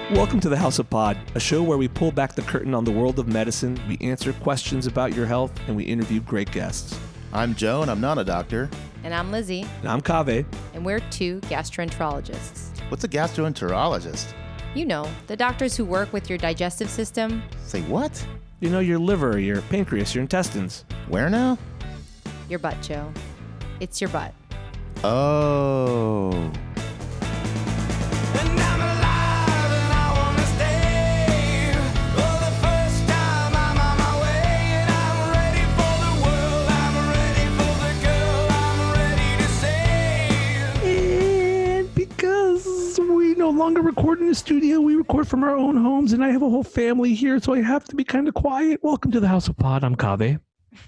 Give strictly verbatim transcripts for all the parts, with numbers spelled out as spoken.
Welcome to the House of Pod, a show where we pull back the curtain on the world of medicine, we answer questions about your health, and we interview great guests. I'm Joe, and I'm not a doctor. And I'm Lizzie. And I'm Kaveh. And we're two gastroenterologists. What's a gastroenterologist? You know, the doctors who work with your digestive system. Say what? You know, your liver, your pancreas, your intestines. Where now? Your butt, Joe. It's your butt. Oh. And I'm alive and I wanna stay. For the first time I'm on my way. And I'm ready for the world, I'm ready for the girl, I'm ready to save. And because we no longer record in the studio, we record from our own homes, and I have a whole family here, so I have to be kind of quiet. Welcome to the House of Pod. I'm Kaveh.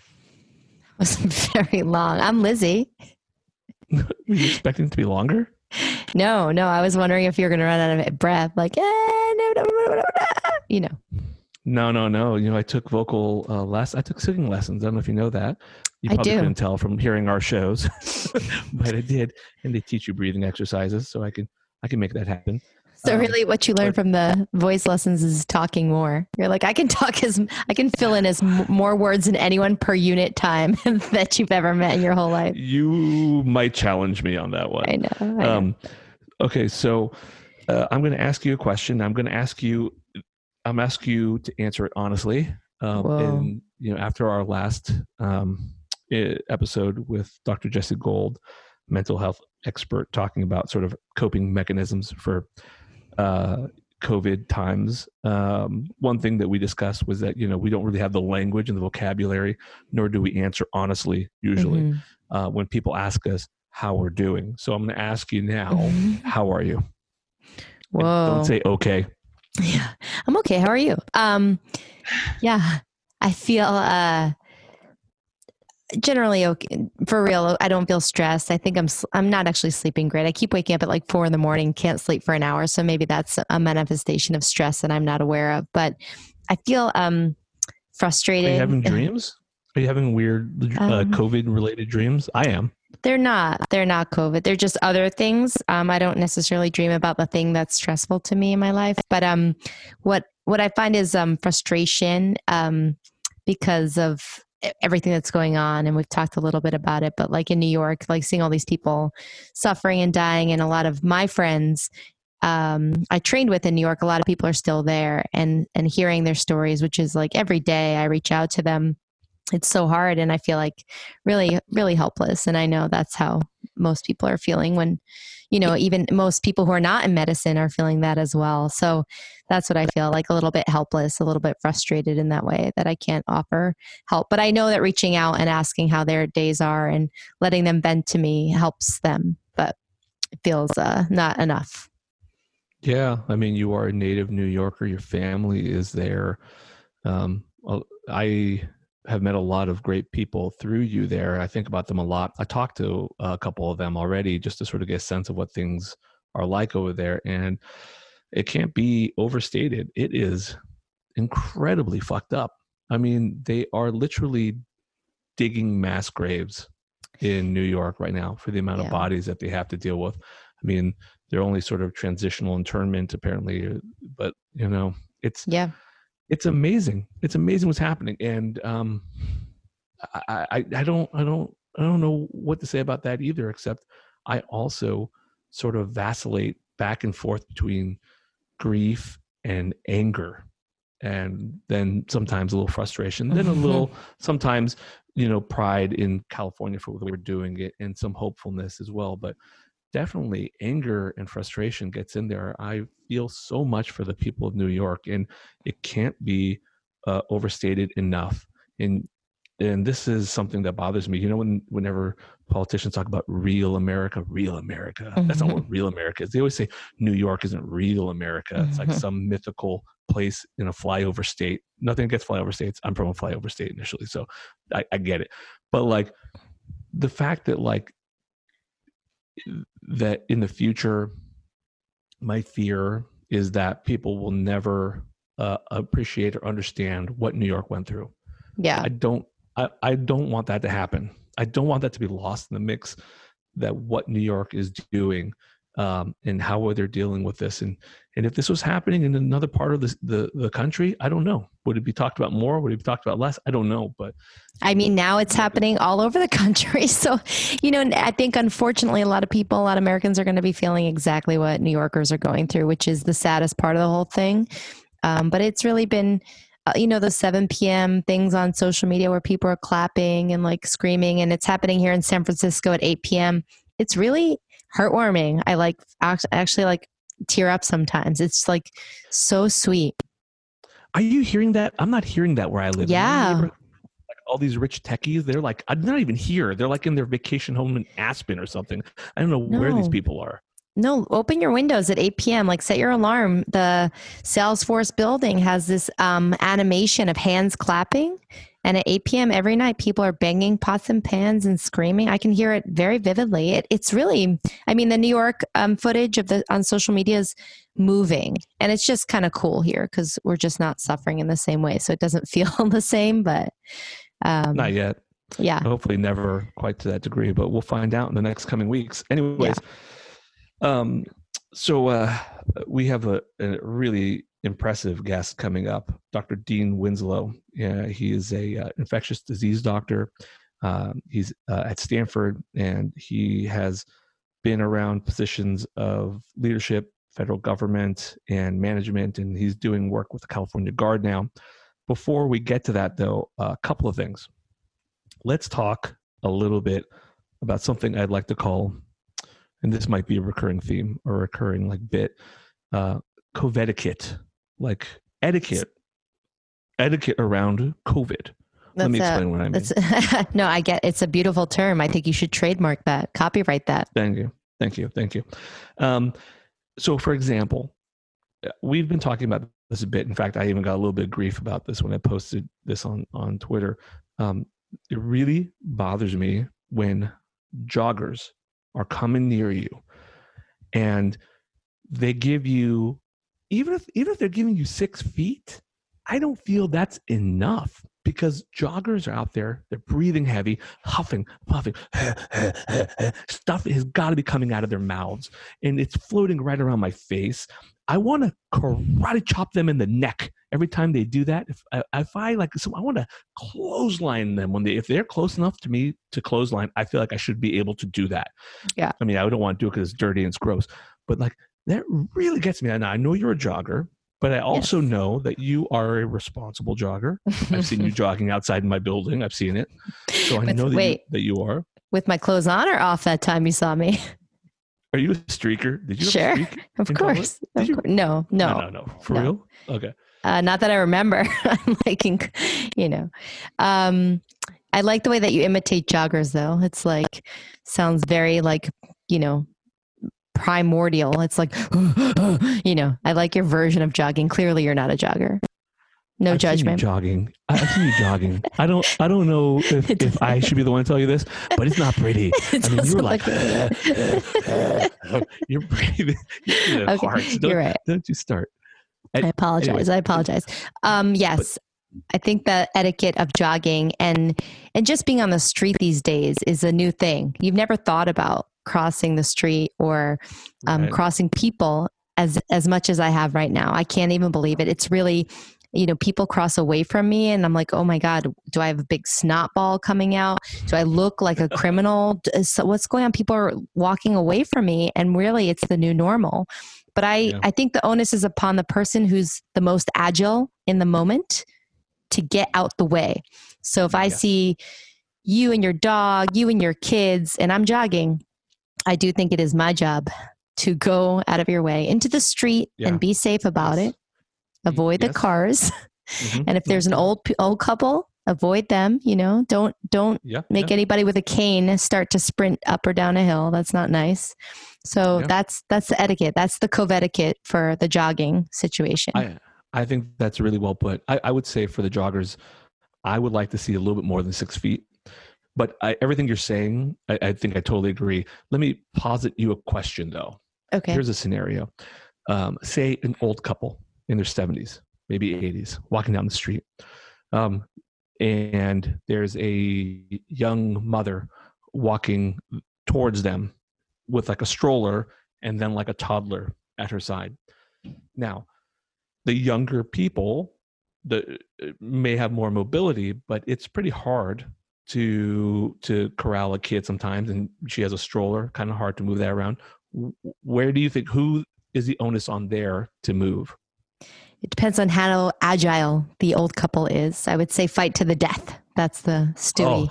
Was very long. I'm Lizzie. Were you expecting it to be longer? No, no. I was wondering if you were going to run out of breath. Like, eh, no, no, no, no, no. You know. No, no, no. You know, I took vocal uh, less. I took singing lessons. I don't know if you know that. You I probably do. couldn't tell from hearing our shows, but I did. And they teach you breathing exercises, so I can I can make that happen. So Um, really what you learn but- from the voice lessons is talking more. You're like, I can talk as, I can fill in as m- more words than anyone per unit time that you've ever met in your whole life. You might challenge me on that one. I know. I know. Um, okay, so uh, I'm going to ask you a question. I'm going to ask you. I'm asking you to answer it honestly. Um, Whoa. and you know, after our last um, e- episode with Doctor Jesse Gold, mental health expert, talking about sort of coping mechanisms for uh, COVID times, um, one thing that we discussed was that you know we don't really have the language and the vocabulary, nor do we answer honestly usually Mhm. uh, when people ask us how we're doing. So I'm going to ask you now, Mhm. how are you? And Whoa. Don't say okay. Yeah, I'm okay. How are you? Um, yeah, I feel uh, generally okay. For real, I don't feel stressed. I think I'm s- I'm not actually sleeping great. I keep waking up at like four in the morning, can't sleep for an hour. So maybe that's a manifestation of stress that I'm not aware of. But I feel um, Are frustrated. you having dreams? Are you having weird uh, Um, COVID related dreams? I am. They're not. They're not COVID. They're just other things. Um, I don't necessarily dream about the thing that's stressful to me in my life. But um, what what I find is um, frustration um, because of e- everything that's going on. And we've talked a little bit about it. But like in New York, like seeing all these people suffering and dying, and a lot of my friends um, I trained with in New York, a lot of people are still there, and and hearing their stories, which is like every day I reach out to them. It's so hard, and I feel like really, really helpless. And I know that's how most people are feeling when, you know, even most people who are not in medicine are feeling that as well. So that's what I feel like, a little bit helpless, a little bit frustrated in that way that I can't offer help. But I know that reaching out and asking how their days are and letting them vent to me helps them, but it feels uh, not enough. Yeah. I mean, you are a native New Yorker. Your family is there. Um, well, I have met a lot of great people through you there. I think about them a lot. I talked to a couple of them already just to sort of get a sense of what things are like over there. And it can't be overstated. It is incredibly fucked up. I mean, they are literally digging mass graves in New York right now for the amount Yeah. of bodies that they have to deal with. I mean, they're only sort of transitional internment apparently, but you know, it's Yeah. it's amazing. It's amazing what's happening. And um, I, I, I don't, I don't, I don't know what to say about that either, except I also sort of vacillate back and forth between grief and anger. And then sometimes a little frustration, then a little, sometimes, you know, pride in California for the way we're doing it, and some hopefulness as well. But definitely anger and frustration gets in there. I feel so much for the people of New York, and it can't be uh, overstated enough. And and this is something that bothers me. You know, when whenever politicians talk about real America, real America, that's not what real America is. They always say New York isn't real America. It's like Mhm. some mythical place in a flyover state. Nothing against flyover states. I'm from a flyover state initially, so I, I get it. But like the fact that like that in the future, my fear is that people will never uh, appreciate or understand what New York went through. Yeah. I don't, I, I don't want that to happen. I don't want that to be lost in the mix, that what New York is doing um, and how they're dealing with this. And and if this was happening in another part of the, the the country, I don't know. Would it be talked about more? Would it be talked about less? I don't know. But I mean, now it's happening all over the country. So, you know, I think unfortunately, a lot of people, a lot of Americans are going to be feeling exactly what New Yorkers are going through, which is the saddest part of the whole thing. Um, but it's really been, uh, you know, the seven p.m. things on social media where people are clapping and like screaming, and it's happening here in San Francisco at eight p.m. It's really heartwarming. I like act- actually like tear up sometimes. It's like so sweet. are you hearing that? I'm not hearing that where I live. Yeah. Like all these rich techies, they're like, I'm not even here. They're like in their vacation home in Aspen or something. I don't know where these No. people are. No, open your windows at eight p.m. Like set your alarm. The Salesforce building has this um, animation of hands clapping. And at eight p.m. every night, people are banging pots and pans and screaming. I can hear it very vividly. It, it's really, I mean, the New York um, footage of the on social media is moving. And it's just kind of cool here because we're just not suffering in the same way. So it doesn't feel the same, but um, Not yet. yeah. Hopefully never quite to that degree, but we'll find out in the next coming weeks. Anyways, um, so uh, we have a, a really impressive guest coming up, Doctor Dean Winslow. Yeah, he is a uh, infectious disease doctor. Um, he's uh, at Stanford, and he has been around positions of leadership, federal government, and management, and he's doing work with the California Guard now. Before we get to that, though, a couple of things. Let's talk a little bit about something I'd like to call, and this might be a recurring theme or recurring like bit, uh, COVID-etiquette, like etiquette, etiquette around COVID. Let me That's a- explain what I mean. That's, no, I get it's a beautiful term. I think you should trademark that, copyright that. Thank you. Thank you. Thank you. Um, so, for example, we've been talking about this a bit. In fact, I even got a little bit of grief about this when I posted this on, on Twitter. Um, it really bothers me when joggers are coming near you and they give you, even if even if they're giving you six feet, I don't feel that's enough because joggers are out there, they're breathing heavy, huffing, puffing, stuff has got to be coming out of their mouths and it's floating right around my face. I want to karate chop them in the neck every time they do that. If I, if I like, so I want to clothesline them when they, if they're close enough to me to clothesline, I feel like I should be able to do that. Yeah. I mean, I don't want to do it because it's dirty and it's gross, but like that really gets me. And I know you're a jogger, but I also Yes. know that you are a responsible jogger. I've seen you jogging outside my building. I've seen it. So I With- know that you, wait. that you are. With my clothes on or off that time you saw me? Are you a streaker? Did you Sure. have a streak? Of in college? course. Did Of you? course. No, no. No, no, no. For No. real? Okay. Uh, not that I remember. I'm liking, you know. Um, I like the way that you imitate joggers, though. It's like, sounds very like, you know, primordial. It's like, you know, I like your version of jogging. Clearly, you're not a jogger. No I've seen you judgment. jogging. I- I've seen you jogging. I don't. I don't know if, It if I should be the one to tell you this, but it's not pretty. It I mean, you doesn't were like, look- you're breathing. You're Okay, hard. Don't, you're right. don't you start? I apologize. anyways. I apologize. Um, yes, I think the etiquette of jogging and and just being on the street these days is a new thing. You've never thought about crossing the street or um, Right. crossing people as as much as I have right now. I can't even believe it. It's really, you know, people cross away from me, and I'm like, oh my god, do I have a big snot ball coming out? Do I look like a criminal? D- So what's going on? People are walking away from me, and really, it's the new normal. But I, Yeah. I think the onus is upon the person who's the most agile in the moment to get out the way. So if I Yes. see you and your dog, you and your kids, and I'm jogging, I do think it is my job to go out of your way into the street Yeah. and be safe about Yes. it. Avoid Yes. the cars. Mhm. And if there's an old old couple, avoid them, you know. Don't don't Yeah. make yeah. anybody with a cane start to sprint up or down a hill. That's not nice. So Yeah. that's that's the etiquette. That's the COVID etiquette for the jogging situation. I I think that's really well put. I, I would say for the joggers, I would like to see a little bit more than six feet. But I, everything you're saying, I, I think I totally agree. Let me posit you a question though. okay. Here's a scenario. Um, say an old couple in their seventies, maybe eighties, walking down the street. Um, and there's a young mother walking towards them with like a stroller and then like a toddler at her side. Now, the younger people the may have more mobility, but it's pretty hard to to corral a kid sometimes, and she has a stroller, kind of hard to move that around. Where do you think, who is the onus on there to move? It depends on how agile the old couple is. I would say fight to the death. That's the Stewie. Oh,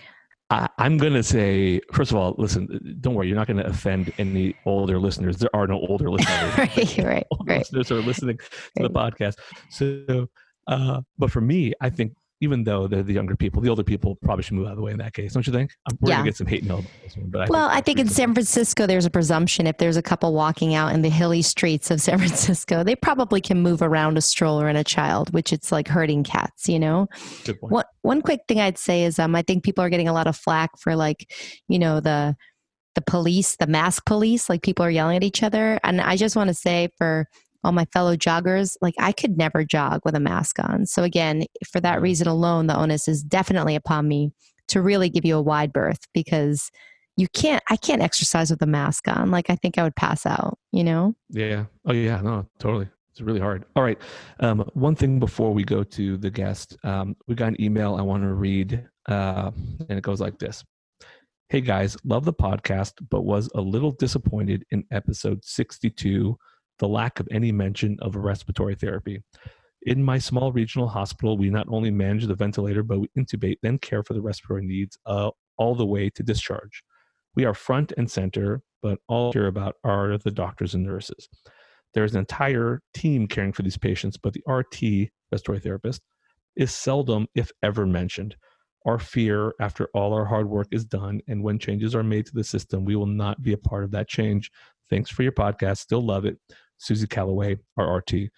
I, I'm going to say, first of all, listen, don't worry. You're not going to offend any older listeners. There are no older listeners. right, right, older right. listeners are listening to Right. the podcast. So, uh, but for me, I think even though they're the younger people, the older people probably should move out of the way in that case. Don't you think? I'm, we're Yeah. going to get some hate mail about this one. But I Well, think I think in San Francisco, there's a presumption if there's a couple walking out in the hilly streets of San Francisco, they probably can move around a stroller and a child, which it's like herding cats, you know? Good point. One, one quick thing I'd say is um, I think people are getting a lot of flack for like, you know, the the police, the mask police, like people are yelling at each other. And I just want to say for all my fellow joggers, like I could never jog with a mask on. So again, for that reason alone, the onus is definitely upon me to really give you a wide berth, because you can't, I can't exercise with a mask on. Like I think I would pass out, you know? Yeah. Oh, yeah. No, totally. It's really hard. All right. Um, one thing before we go to the guest, um, we got an email I want to read, uh, and it goes like this. Hey guys, love the podcast, but was a little disappointed in episode sixty-two, the lack of any mention of respiratory therapy. In my small regional hospital, we not only manage the ventilator, but we intubate, then care for the respiratory needs uh, all the way to discharge. We are front and center, but all I care about are the doctors and nurses. There's an entire team caring for these patients, but the R T, respiratory therapist, is seldom, if ever, mentioned. Our fear after all our hard work is done, and when changes are made to the system, we will not be a part of that change. Thanks for your podcast. Still love it. Susie Calloway, our R T.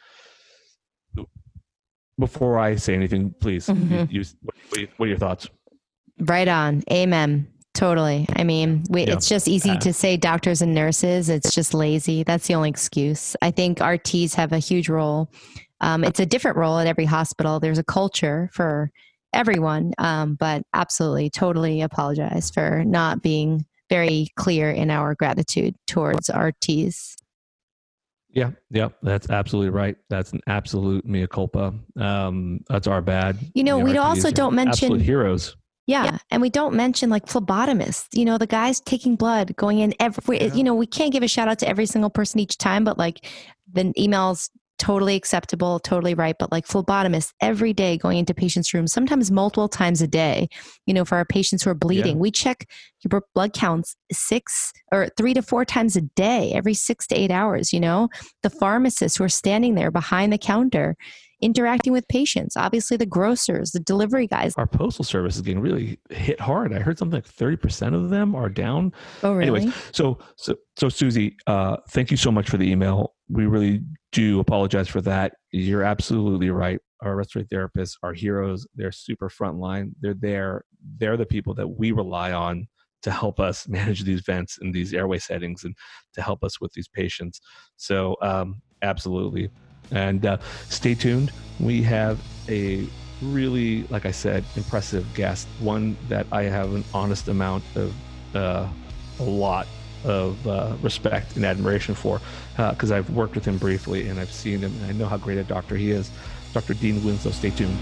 Before I say anything, please, Mhm. you, you, what, what are you- what are your thoughts? Right on. Amen. Totally. I mean, we, Yeah. it's just easy Uh, to say doctors and nurses. It's just lazy. That's the only excuse. I think R Ts have a huge role. Um, it's a different role at every hospital. There's a culture for everyone, um, but absolutely, totally apologize for not being very clear in our gratitude towards R Ts. Yeah, yeah, that's absolutely right. That's an absolute mea culpa. Um, that's our bad. You know, The we R Ts also are don't mention- absolute heroes. Yeah. And we don't mention like phlebotomists, you know, the guys taking blood, going in every, Yeah. you know, we can't give a shout out to every single person each time, but like the emails, totally acceptable, totally right. But like phlebotomists every day going into patients' rooms, sometimes multiple times a day, you know, for our patients who are bleeding, Yeah. we check your blood counts six or three to four times a day, every six to eight hours, you know, the pharmacists who are standing there behind the counter, interacting with patients, obviously the grocers, the delivery guys. Our postal service is getting really hit hard. I heard something like thirty percent of them are down. Oh, really? Anyways, so so so Susie, uh, thank you so much for the email. We really do apologize for that. You're absolutely right. Our respiratory therapists are heroes. They're super frontline. They're there. They're the people that we rely on to help us manage these vents and these airway settings and to help us with these patients. So um, absolutely. And uh, stay tuned. We have a really, like I said, impressive guest, one that I have an honest amount of, uh, a lot of uh, respect and admiration for, because uh, I've worked with him briefly and I've seen him and I know how great a doctor he is. Doctor Dean Winslow, stay tuned.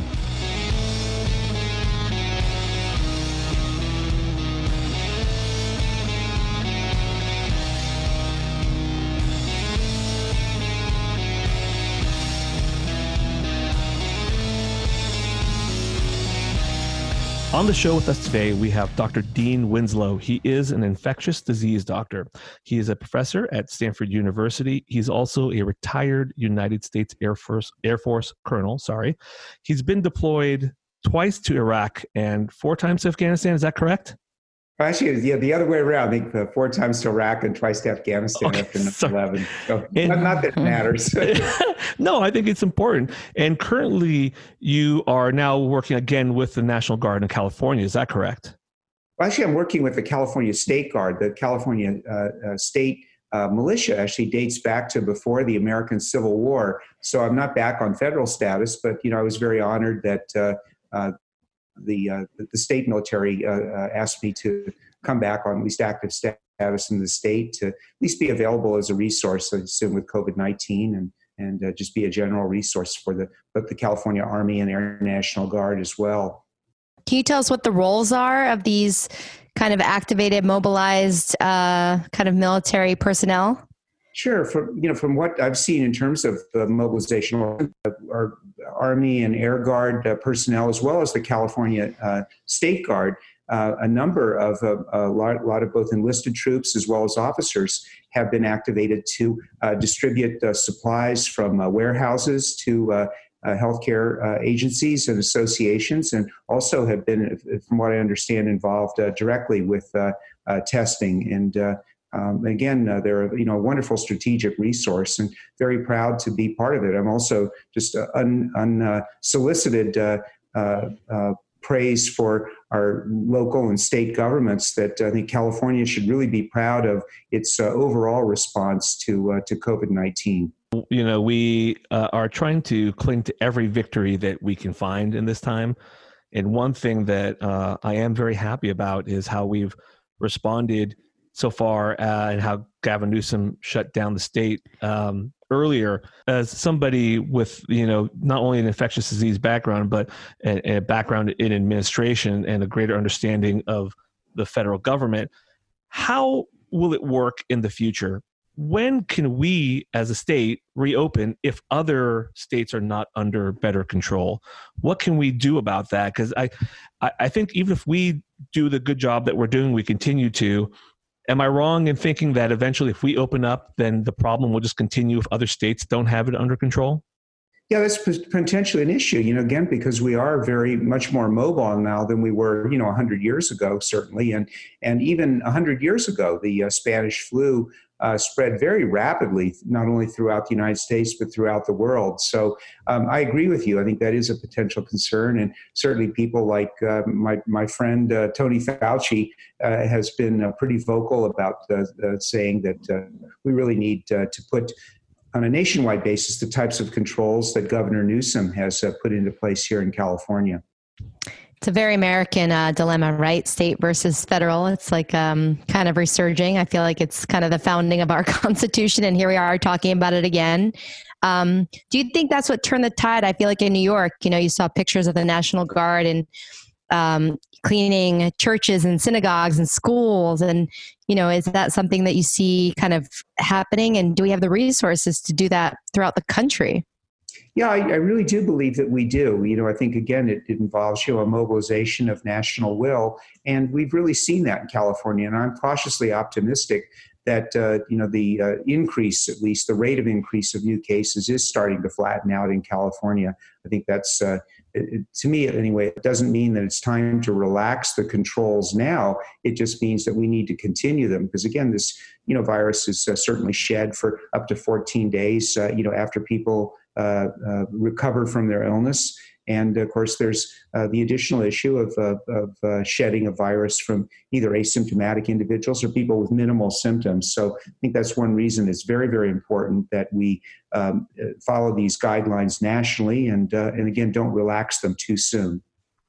On the show with us today, we have Doctor Dean Winslow. He is an infectious disease doctor. He is a professor at Stanford University. He's also a retired United States Air Force Air Force colonel. Sorry, he's been deployed twice to Iraq and four times to Afghanistan. Is that correct? Actually, yeah, the other way around. I think uh, four times to Iraq and twice to Afghanistan Okay, after nine sorry. eleven. So, And- not, not that it matters. No, I think it's important. And currently, you are now working again with the National Guard in California. Is that correct? Well, actually, I'm working with the California State Guard. The California uh, uh, State uh, Militia actually dates back to before the American Civil War. So I'm not back on federal status, but you know, I was very honored that uh, uh, the uh, the state military uh, uh, asked me to come back on at least active status status in the state to at least be available as a resource, I assume, with COVID nineteen, and and uh, just be a general resource for the both the California Army and Air National Guard as well. Can you tell us what the roles are of these kind of activated, mobilized, uh, kind of military personnel? Sure. From you know, from what I've seen in terms of the mobilization, our Army and Air Guard uh, personnel, as well as the California uh, State Guard, uh, a number of uh, a lot, lot of both enlisted troops as well as officers have been activated to uh, distribute uh, supplies from uh, warehouses to uh, uh, healthcare uh, agencies and associations, and also have been, from what I understand, involved uh, directly with uh, uh, testing. And uh, um, again, uh, they're you know a wonderful strategic resource, and very proud to be part of it. I'm also just uh, unsolicited un, uh, uh, uh, praise for our local and state governments that I think California should really be proud of its uh, overall response to uh, to COVID nineteen. You know, we uh, are trying to cling to every victory that we can find in this time. And one thing that uh, I am very happy about is how we've responded so far uh, and how Gavin Newsom shut down the state um, earlier. As somebody with, you know, not only an infectious disease background, but a, a background in administration and a greater understanding of the federal government, how will it work in the future? When can we as a state reopen if other states are not under better control? What can we do about that? Because I, I think even if we do the good job that we're doing, we continue to, am I wrong in thinking that eventually if we open up, then the problem will just continue if other states don't have it under control? Yeah, that's potentially an issue, you know, again, because we are very much more mobile now than we were, you know, one hundred years ago, certainly. And and even one hundred years ago, the uh, Spanish flu uh, spread very rapidly, not only throughout the United States, but throughout the world. So um, I agree with you. I think that is a potential concern. And certainly people like uh, my, my friend uh, Tony Fauci uh, has been uh, pretty vocal about uh, uh, saying that uh, we really need uh, to put on a nationwide basis the types of controls that Governor Newsom has uh, put into place here in California. It's a very American uh, dilemma, right? State versus federal. It's like um, kind of resurging. I feel like it's kind of the founding of our Constitution, and here we are talking about it again. Um, do you think that's what turned the tide? I feel like in New York, you know, you saw pictures of the National Guard and um, cleaning churches and synagogues and schools. And, you know, is that something that you see kind of happening? And do we have the resources to do that throughout the country? Yeah, I, I really do believe that we do. You know, I think, again, it, it involves, you know, a mobilization of national will. And we've really seen that in California. And I'm cautiously optimistic that, uh, you know, the uh, increase, at least the rate of increase of new cases is starting to flatten out in California. I think that's, uh, it, it, to me anyway, it doesn't mean that it's time to relax the controls now. It just means that we need to continue them. Because again, this, you know, virus is uh, certainly shed for up to fourteen days, uh, you know, after people uh, uh, recover from their illness. And of course, there's uh, the additional issue of, uh, of uh, shedding a virus from either asymptomatic individuals or people with minimal symptoms. So I think that's one reason it's very, very important that we um, follow these guidelines nationally and, uh, and again, don't relax them too soon.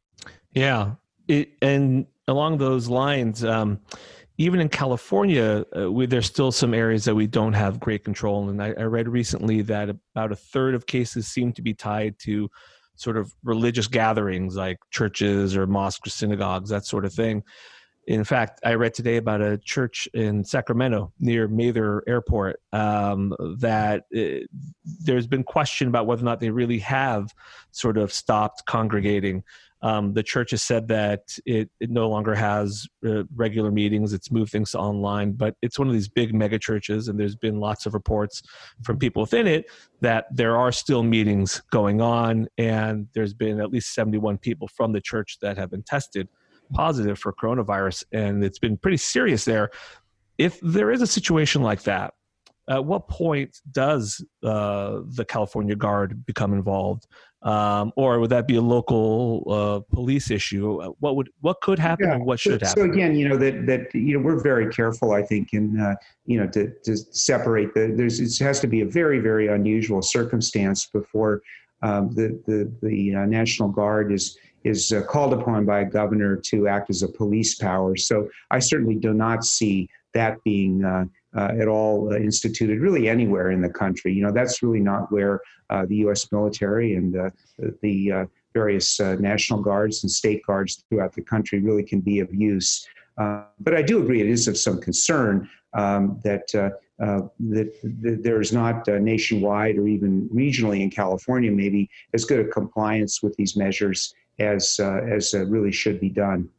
Yeah. It, and along those lines, um, even in California, uh, we, there's still some areas that we don't have great control. And I, I read recently that about a third of cases seem to be tied to sort of religious gatherings like churches or mosques or synagogues, that sort of thing. In fact, I read today about a church in Sacramento near Mather Airport um, that it, there's been question about whether or not they really have sort of stopped congregating. Um, the church has said that it, it no longer has uh, regular meetings. It's moved things to online, but it's one of these big mega churches, and there's been lots of reports from people within it that there are still meetings going on, and there's been at least seventy-one people from the church that have been tested positive for coronavirus, and it's been pretty serious there. If there is a situation like that, at what point does uh, the California Guard become involved? Um, or would that be a local uh, police issue? What would, what could happen Yeah. and what so, should happen? So again, you know, that, that, you know, we're very careful, I think, in, uh, you know, to, to separate the, there's, it has to be a very, very unusual circumstance before um, the, the, the uh, National Guard is, is uh, called upon by a governor to act as a police power. So I certainly do not see that being uh, uh, at all uh, instituted really anywhere in the country. You know, that's really not where uh, the U S military and uh, the uh, various uh, National Guards and state guards throughout the country really can be of use. Uh, but I do agree it is of some concern um, that, uh, uh, that that there's not uh, nationwide or even regionally in California maybe as good a compliance with these measures as uh, as uh, really should be done.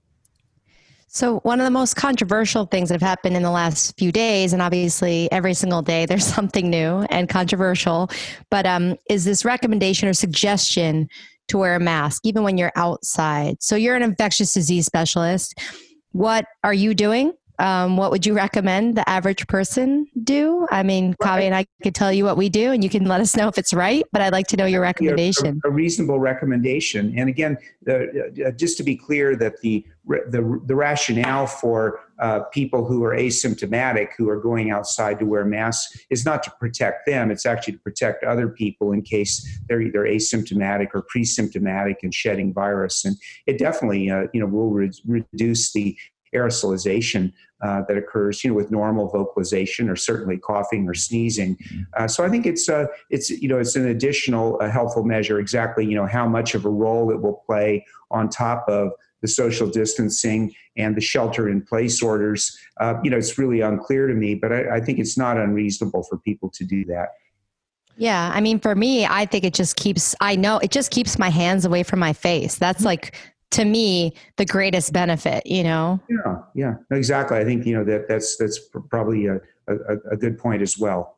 So one of the most controversial things that have happened in the last few days, and obviously every single day there's something new and controversial, but um, is this recommendation or suggestion to wear a mask, even when you're outside. So you're an infectious disease specialist. What are you doing? Um, what would you recommend the average person do? I mean, Kaveh and I could tell you what we do, and you can let us know if it's right, but I'd like to know your recommendation. A, a reasonable recommendation. And again, the, uh, just to be clear that the, the, the rationale for uh, people who are asymptomatic, who are going outside to wear masks, is not to protect them. It's actually to protect other people in case they're either asymptomatic or pre-symptomatic and shedding virus. And it definitely, uh, you know, will re- reduce the aerosolization uh, that occurs, you know, with normal vocalization or certainly coughing or sneezing. Uh, so I think it's, uh, it's, you know, it's an additional uh, helpful measure. Exactly, you know, how much of a role it will play on top of the social distancing and the shelter-in-place orders. Uh, you know, it's really unclear to me, but I, I think it's not unreasonable for people to do that. Yeah. I mean, for me, I think it just keeps, I know it just keeps my hands away from my face. That's like, to me, the greatest benefit, you know? Yeah, yeah, exactly. I think, you know, that that's, that's probably a, a, a good point as well.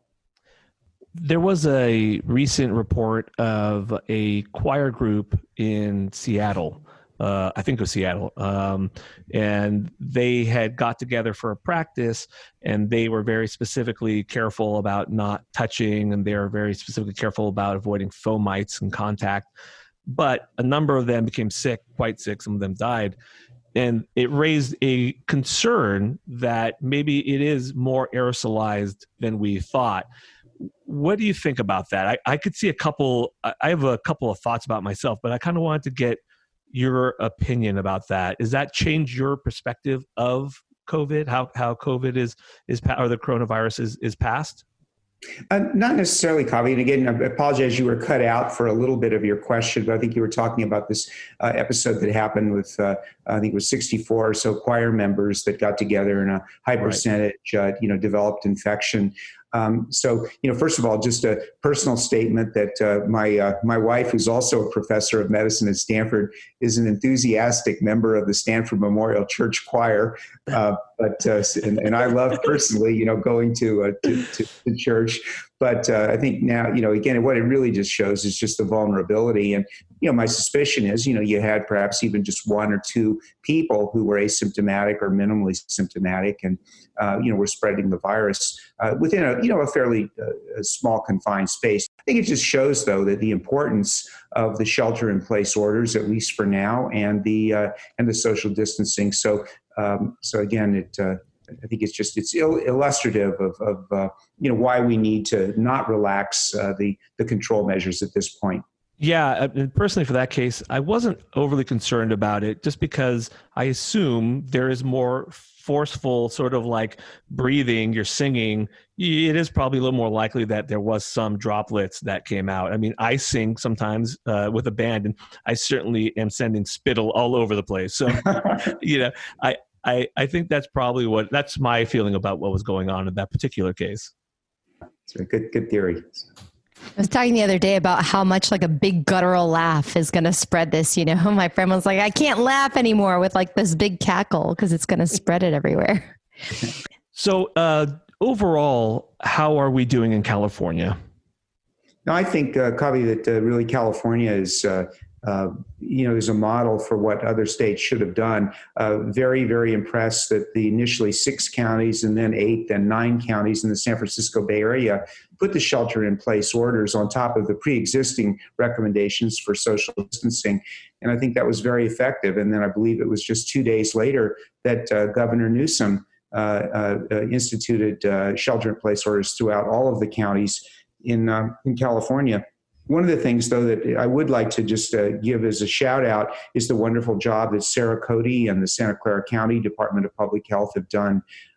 There was a recent report of a choir group in Seattle. Uh, I think it was Seattle. Um, and they had got together for a practice, and they were very specifically careful about not touching, and they were very specifically careful about avoiding fomites and contact. But a number of them became sick, quite sick. Some of them died. And it raised a concern that maybe it is more aerosolized than we thought. What do you think about that? I, I could see a couple, I have a couple of thoughts about myself, but I kind of wanted to get your opinion about that. Does that change your perspective of COVID, how, how COVID is, is, or the coronavirus is, is passed? Uh, not necessarily, Kaveh. And again, I apologize, you were cut out for a little bit of your question, but I think you were talking about this uh, episode that happened with, uh, I think it was sixty-four or so choir members that got together, and a high percentage, uh, you know, developed infection. Um, so, you know, first of all, just a personal statement that uh, my uh, my wife, who's also a professor of medicine at Stanford, is an enthusiastic member of the Stanford Memorial Church Choir. Uh, but uh, and, and I love personally, you know, going to uh, to, to, to church. But uh, I think now, you know, again, what it really just shows is just the vulnerability. And, you know, my suspicion is, you know, you had perhaps even just one or two people who were asymptomatic or minimally symptomatic and, uh, you know, were spreading the virus uh, within a, you know, a fairly uh, a small confined space. I think it just shows, though, that the importance of the shelter-in-place orders, at least for now, and the uh, and the social distancing. So, um, so again, it. Uh, I think it's just it's ill- illustrative of, of uh, you know, why we need to not relax uh, the the control measures at this point. Yeah, and personally for that case, I wasn't overly concerned about it, just because I assume there is more forceful sort of like breathing, you're singing. It is probably a little more likely that there was some droplets that came out. I mean, I sing sometimes uh, with a band, and I certainly am sending spittle all over the place. So, you know, I, I, I think that's probably what, that's my feeling about what was going on in that particular case. It's a good, good theory. I was talking the other day about how much like a big guttural laugh is going to spread this, you know. My friend was like, I can't laugh anymore with like this big cackle because it's going to spread it everywhere. So uh, overall, how are we doing in California? No, I think, uh, Kaveh, that uh, really California is, uh, uh, you know, is a model for what other states should have done. Uh, very, very impressed that the initially six counties and then eight, then nine counties in the San Francisco Bay Area put the shelter-in-place orders on top of the pre-existing recommendations for social distancing. And I think that was very effective. And then I believe it was just two days later that uh, Governor Newsom uh, uh, uh, instituted uh, shelter-in-place orders throughout all of the counties in uh, in California. One of the things, though, that I would like to just uh, give as a shout out is the wonderful job that Sarah Cody and the Santa Clara County Department of Public Health have done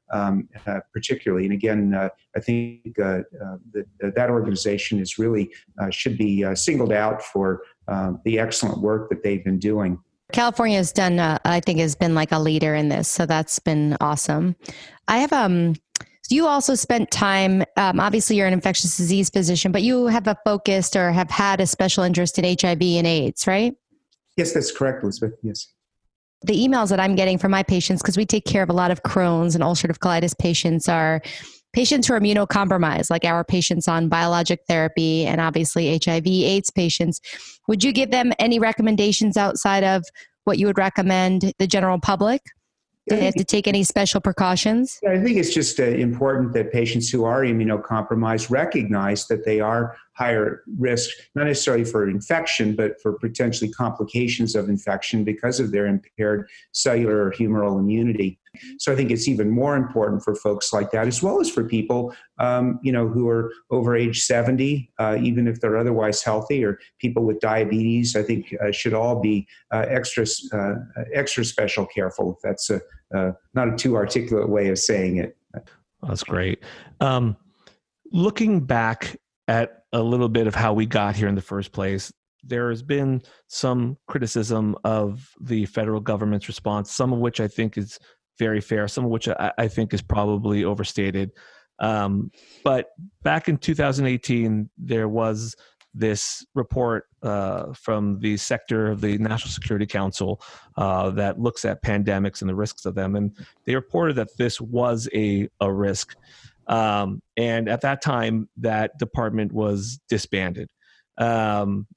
um, uh, particularly. And again, uh, I think uh, uh, that that organization is really uh, should be uh, singled out for uh, the excellent work that they've been doing. California has done, uh, I think, has been like a leader in this, so that's been awesome. I have um. So you also spent time, um, obviously you're an infectious disease physician, but you have a focused or have had a special interest in H I V and AIDS, right? Yes, that's correct, Elizabeth. Yes. The emails that I'm getting from my patients, because we take care of a lot of Crohn's and ulcerative colitis patients, are patients who are immunocompromised, like our patients on biologic therapy and obviously H I V AIDS patients. Would you give them any recommendations outside of what you would recommend the general public? Do they have to take any special precautions? I think it's just uh, important that patients who are immunocompromised recognize that they are higher risk, not necessarily for infection, but for potentially complications of infection because of their impaired cellular or humoral immunity. So I think it's even more important for folks like that, as well as for people, um, you know, who are over age seventy, uh, even if they're otherwise healthy, or people with diabetes. I think uh, should all be uh, extra, uh, extra special careful. If that's a, uh, not a too articulate way of saying it. That's great. Um, looking back at a little bit of how we got here in the first place, there has been some criticism of the federal government's response, some of which I think is very fair, some of which I, I think is probably overstated. Um, but back in two thousand eighteen, there was this report uh, from the sector of the National Security Council uh, that looks at pandemics and the risks of them. And they reported that this was a, a risk. Um, and at that time, that department was disbanded. Um,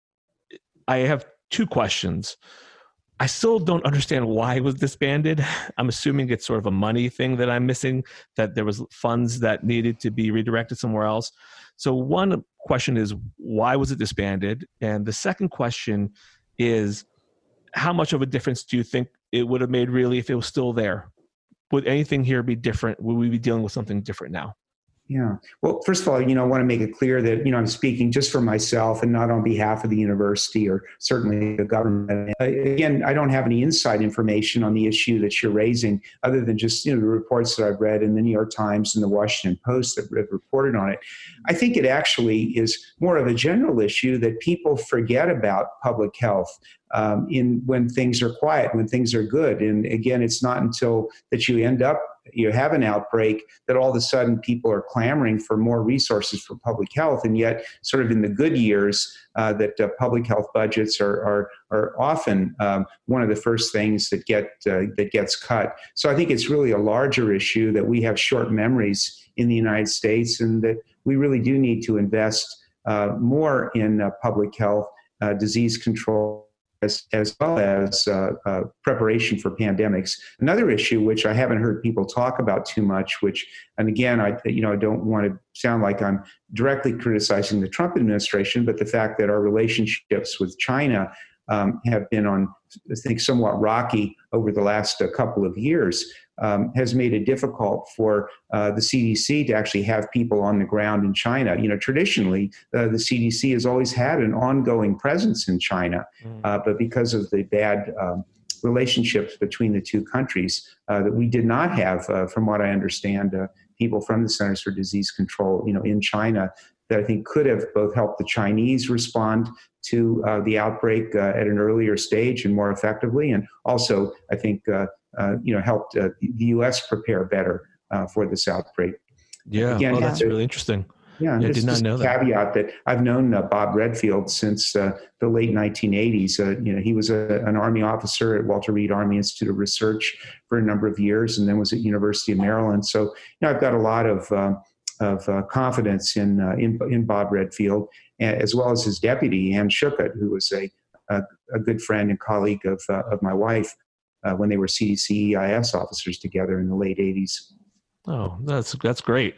I have two questions. I still don't understand why it was disbanded. I'm assuming it's sort of a money thing that I'm missing, that there was funds that needed to be redirected somewhere else. So one question is, why was it disbanded? And the second question is, how much of a difference do you think it would have made really if it was still there? Would anything here be different? Would we be dealing with something different now? Yeah. Well, first of all, you know, I want to make it clear that, you know, I'm speaking just for myself and not on behalf of the university or certainly the government. Uh, again, I don't have any inside information on the issue that you're raising other than just, you know, the reports that I've read in the New York Times and the Washington Post that have reported on it. I think it actually is more of a general issue that people forget about public health um, in when things are quiet, when things are good. And again, it's not until that you end up you have an outbreak that all of a sudden people are clamoring for more resources for public health. And yet sort of in the good years uh, that uh, public health budgets are are, are often um, one of the first things that get uh, that gets cut. So I think it's really a larger issue that we have short memories in the United States and that we really do need to invest uh, more in uh, public health, uh, disease control, As, as well as uh, uh, preparation for pandemics. Another issue, which I haven't heard people talk about too much, which, and again, I you know I don't want to sound like I'm directly criticizing the Trump administration, but the fact that our relationships with China um, have been on, I think, somewhat rocky over the last uh, couple of years. Um, has made it difficult for uh, the C D C to actually have people on the ground in China. You know, traditionally, uh, the C D C has always had an ongoing presence in China, uh, but because of the bad um, relationships between the two countries, uh, that we did not have, uh, from what I understand, uh, people from the Centers for Disease Control, you know, in China that I think could have both helped the Chinese respond to uh, the outbreak uh, at an earlier stage and more effectively, and also I think. Uh, Uh, you know, helped uh, the U S prepare better uh, for this outbreak. Yeah, Again, oh, that's yeah. really interesting. Yeah, yeah I this did not is know a that. caveat that I've known uh, Bob Redfield since uh, the late nineteen eighties. Uh, you know, he was a, an Army officer at Walter Reed Army Institute of Research for a number of years, and then was at University of Maryland. So, you know, I've got a lot of uh, of uh, confidence in, uh, in in Bob Redfield, as well as his deputy Ann Schuchat, who was a a, a good friend and colleague of uh, of my wife. Uh, when they were C D C E I S officers together in the late eighties. Oh, that's that's great.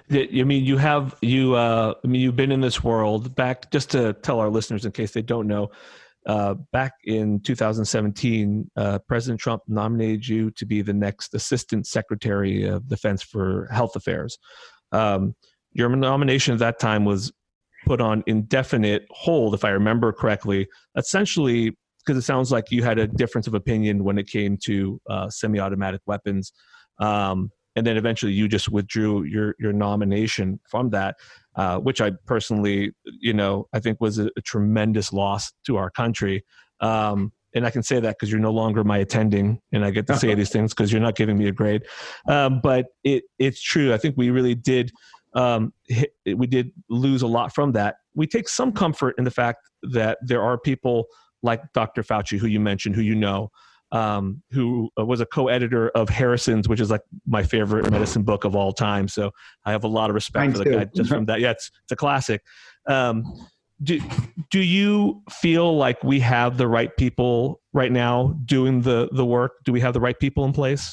I mean, you have you. Uh, I mean, you've been in this world back. Just to tell our listeners, in case they don't know, uh, back in two thousand seventeen, uh, President Trump nominated you to be the next Assistant Secretary of Defense for Health Affairs. Um, your nomination at that time was put on indefinite hold, if I remember correctly. Essentially, because it sounds like you had a difference of opinion when it came to uh, semi-automatic weapons. Um, and then eventually you just withdrew your your nomination from that, uh, which I personally, you know, I think was a, a tremendous loss to our country. Um, and I can say that because you're no longer my attending, and I get to say these things because you're not giving me a grade. Um, but it it's true. I think we really did um, hit, we did lose a lot from that. We take some comfort in the fact that there are people like Doctor Fauci, who you mentioned, who you know, um, who was a co-editor of Harrison's, which is like my favorite medicine book of all time. So I have a lot of respect Mine for the too. guy just from that. Yeah, it's, it's a classic. Um, do, do you feel like we have the right people right now doing the, the work? Do we have the right people in place?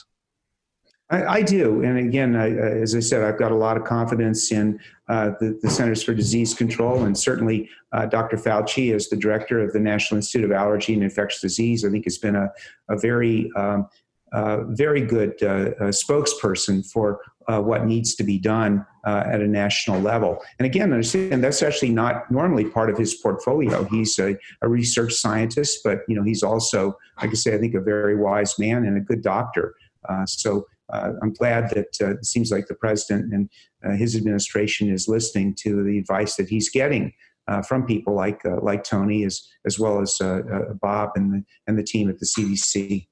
I, I do. And again, I, as I said, I've got a lot of confidence in uh, the, the Centers for Disease Control, and certainly uh, Doctor Fauci, as the director of the National Institute of Allergy and Infectious Disease, I think has been a, a very, um, uh, very good uh, uh, spokesperson for uh, what needs to be done uh, at a national level. And again, understand that's actually not normally part of his portfolio. He's a, a research scientist, but you know he's also, like I say, I think a very wise man and a good doctor. Uh, so. Uh, I'm glad that uh, it seems like the president and uh, his administration is listening to the advice that he's getting uh, from people like uh, like Tony, as as well as uh, uh, Bob and the and the team at the C D C.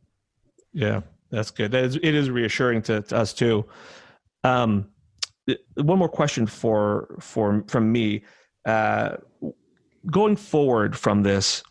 Yeah, that's good. That is, it is reassuring to, to us too. Um, one more question for for from me. Uh, going forward from this,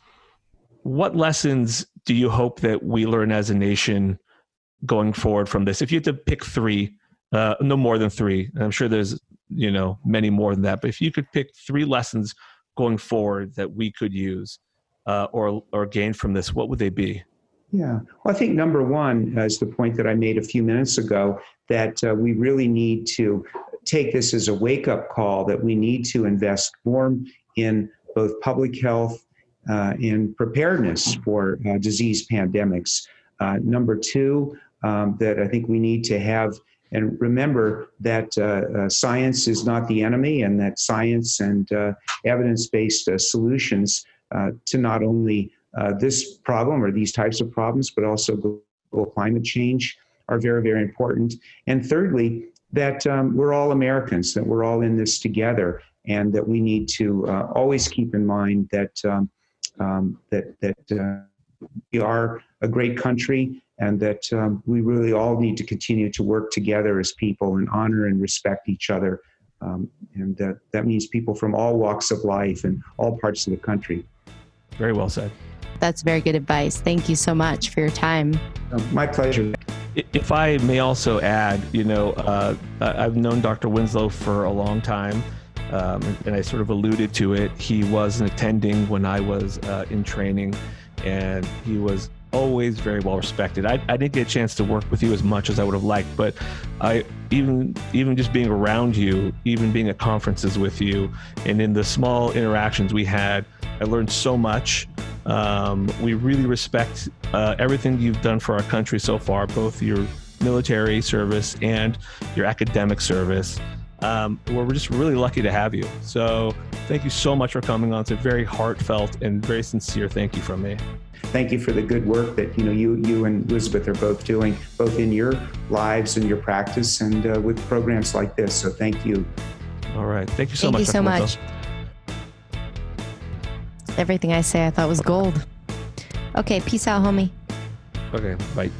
what lessons do you hope that we learn as a nation going forward from this? If you had to pick three, uh, no more than three, and I'm sure there's, you know, many more than that, but if you could pick three lessons going forward that we could use uh, or or gain from this, what would they be? Yeah, well, I think number one is the point that I made a few minutes ago, that uh, we really need to take this as a wake-up call, that we need to invest more in both public health uh, and preparedness for uh, disease pandemics. Uh, number two, Um, that I think we need to have, and remember that uh, uh, science is not the enemy, and that science and uh, evidence-based uh, solutions uh, to not only uh, this problem or these types of problems, but also global climate change are very, very important. And thirdly, that um, we're all Americans, that we're all in this together, and that we need to uh, always keep in mind that um, um, that that uh, we are a great country, and that um, we really all need to continue to work together as people and honor and respect each other. Um, and that, that means people from all walks of life and all parts of the country. Very well said. That's very good advice. Thank you so much for your time. Uh, my pleasure. If I may also add, you know, uh, I've known Doctor Winslow for a long time, um, and I sort of alluded to it. He was an attending when I was uh, in training, and he was always very well respected. I, I didn't get a chance to work with you as much as I would have liked, but I even even just being around you, even being at conferences with you, and in the small interactions we had, I learned so much. Um, we really respect uh, everything you've done for our country so far, both your military service and your academic service. Um, we're just really lucky to have you. So thank you so much for coming on. It's a very heartfelt and very sincere thank you from me. Thank you for the good work that you know you you and Elizabeth are both doing, both in your lives and your practice, and uh, with programs like this. So thank you. All right. Thank you so Thank much. you so Doctor much. Winslow. Everything I say I thought was gold. Okay, peace out, homie. Okay, bye.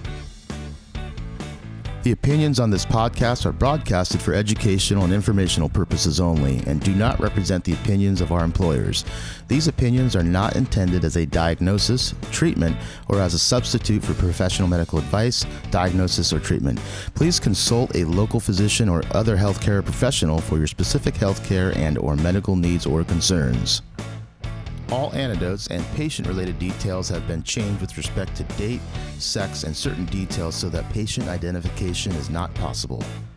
The opinions on this podcast are broadcasted for educational and informational purposes only and do not represent the opinions of our employers. These opinions are not intended as a diagnosis, treatment, or as a substitute for professional medical advice, diagnosis, or treatment. Please consult a local physician or other healthcare professional for your specific healthcare and or medical needs or concerns. All anecdotes and patient-related details have been changed with respect to date, sex, and certain details so that patient identification is not possible.